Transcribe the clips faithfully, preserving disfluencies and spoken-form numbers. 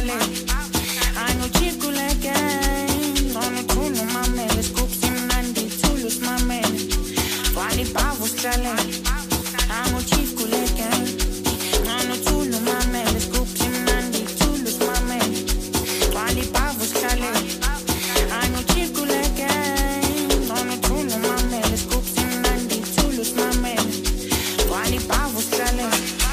sihlale angichief kule game ngonothula umamele scoopsi mnandi thula usimamele gcwala ibhavu sihlale angichief kule game ngonothula umamele scoopsi mnandi thula usimamele gcwala ibhavu sihlale angichief kule game ngonothula umamele scoopsi mnandi thula usimamele gcwala ibhavu sihlale.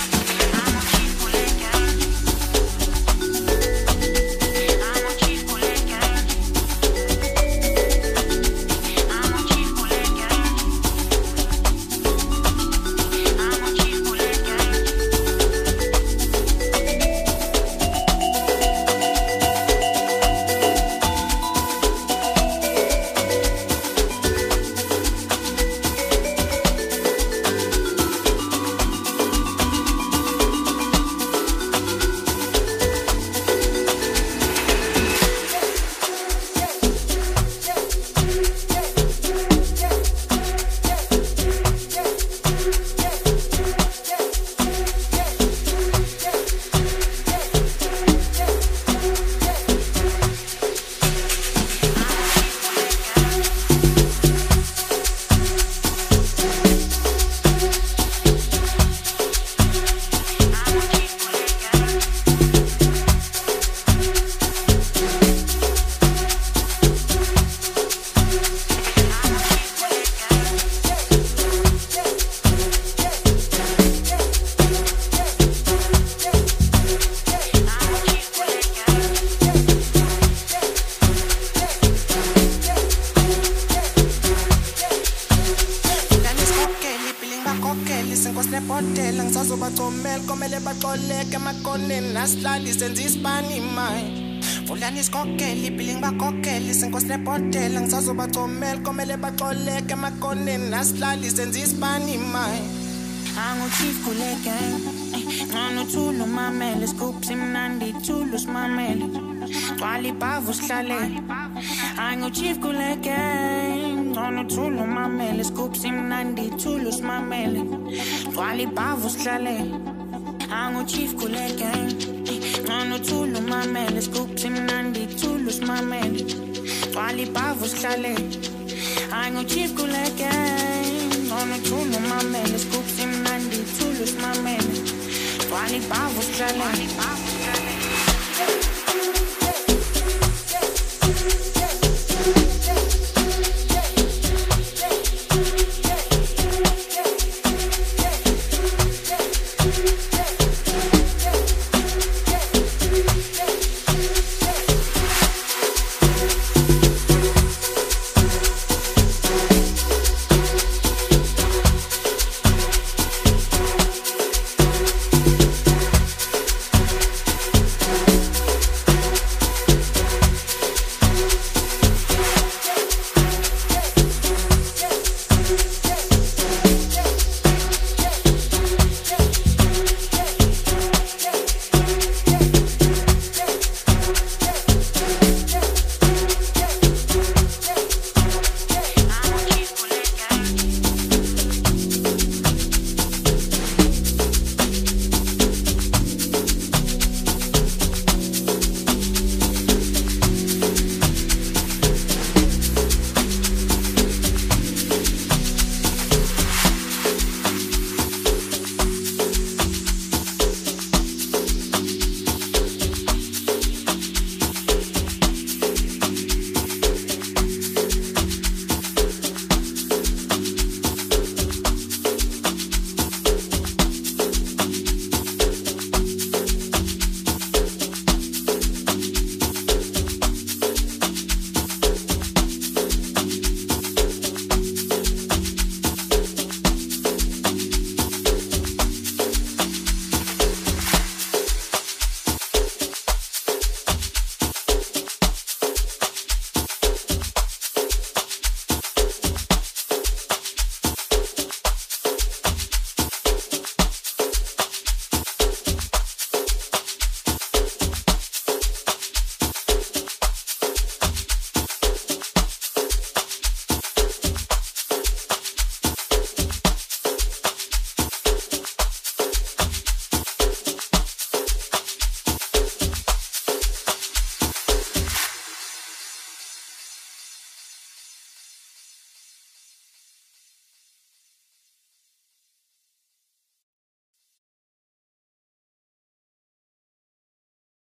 Botela ngisazobacomela komele baxoleke emakoneni nasilali senza isibani mai Fulani isikokela ibhilingi bakokela isenkosi nebhotela ngisazobacomela komele baxoleke emakoneni nasilali senza isibani mai angichief kule gang ngonothula umamele scoopsi mnandi thula usimamele gcwala ibhavu sihlale angichief kule gang ngonothula umamele scoopsi mnandi thula usimamele gcwala ibhavu sihlale angichief kule gang ngonothula umamele scoopsi mnandi thula usimamele gcwala ibhavu sihlale angichief kule gang ngonothula umamele scoopsi mnandi thula usimamele gcwala ibhavu sihlale